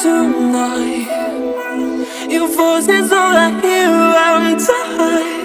tonight. Your voice is all I hear. I'm tired.